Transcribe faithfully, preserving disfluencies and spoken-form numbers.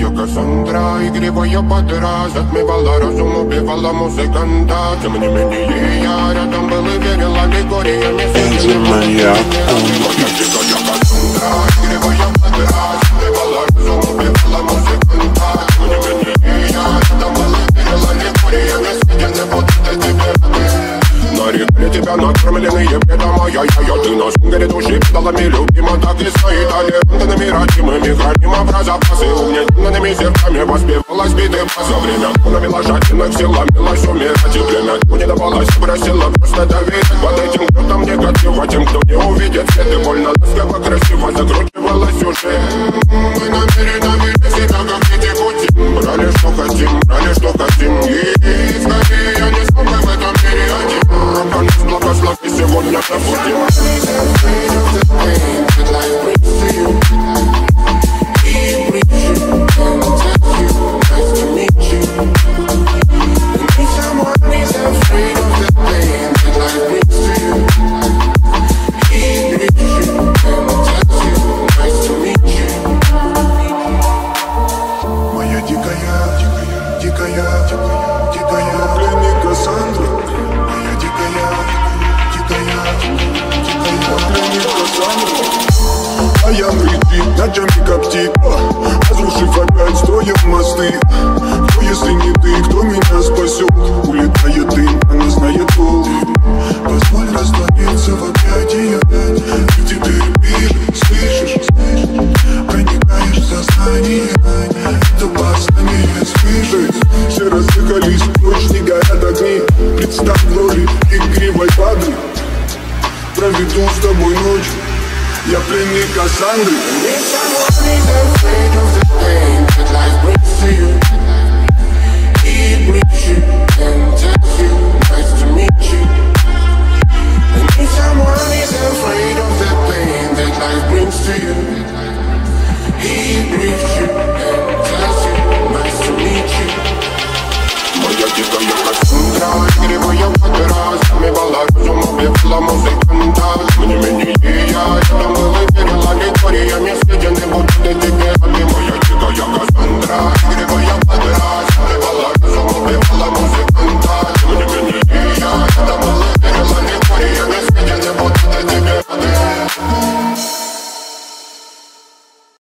дикая Кассандра, игривая подра, затмевала разум, убивала музыканта. Тем не менее я рядом был и верил аллегориями. Моя дикая Кассандра, игривая подра, затмевала разум, убивала музыканта. Тем не менее я рядом был и верил аллегориями. Я не буду тебе. Нарекли тебя накормленные бедом, ай-яй-яй. Ты на сунгере души педалами любима, так и стоит толерантными, родимыми, храним образопасы. Угнетенными сердцами воспевалась биты бас. За время навела жадинок, сила милась умирать. И время не давалось, бросила просто доверять. Под этим кто-то негатива, тем, кто не увидит свет. И больно ласково, красиво закручивалась сюжет. Мы намеренно вели себя, как дети пути. Брали, что хотим, брали, что хотим. И скорее я не смог в этом мире один. Рок нас благослови, сегодня забудем. Моя дикая, дикая, дикая, дикая, дикая пленник Кассандра. Моя дикая, дикая, дикая пленник Кассандра. А я мрит, ночами коптит, разрушив опять строим мосты. Кто, если не ты, кто меня спасет? Улетает дым, она знает пол. Позволь раствориться в объятиях. Ты теперь видишь, слышишь, проникаешь в сознание. Это опаснее слышать. Все разъехались прочь, не горят огни. Представь в роли игривой падры. Проведу с тобой ночь. Я пленник Кассандры. If someone is afraid of the pain that life brings to you, he brings you and tells you, nice to meet you. And if someone is afraid of the pain that life brings to you, he brings you and tells you, nice to meet you. Моя дикая Кассандра, игривая подра, затмевала разум, убивала музыканта. Тем не менее я рядом был и верил аллегориями.